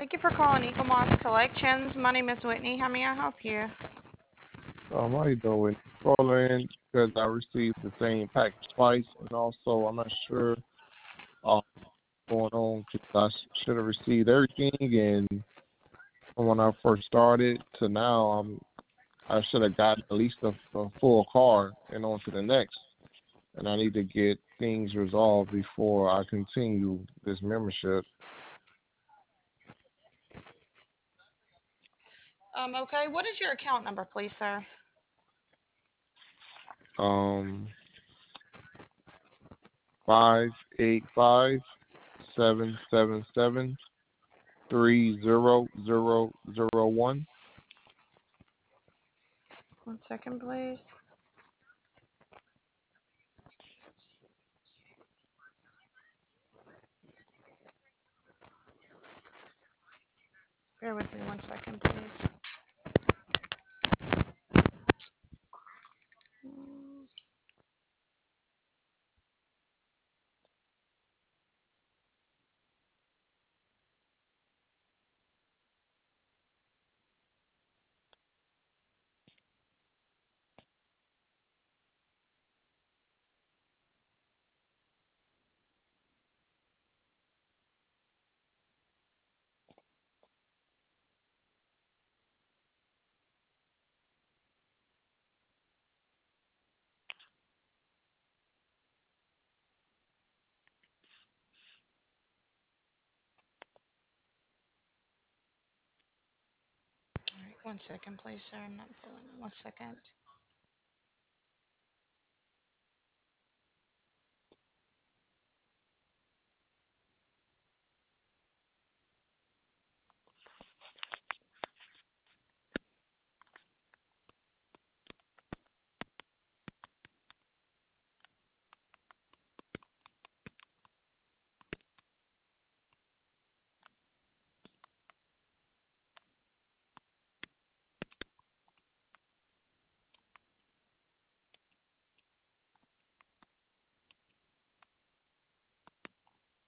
Thank you for calling Eagle Moss Collections. My name is Whitney. How may I help you? How you doing? Calling because I received the same package twice, and also I'm not sure what's going on because should have received everything, and from when I first started to now, I should have gotten at least a full card and on to the next. And I need to get things resolved before I continue this membership. Okay. What is your account number, please, sir? Um, 585-777-300001. 1 second, please. Bear with me 1 second, please. All right, 1 second, please, sir. I'm not pulling. 1 second.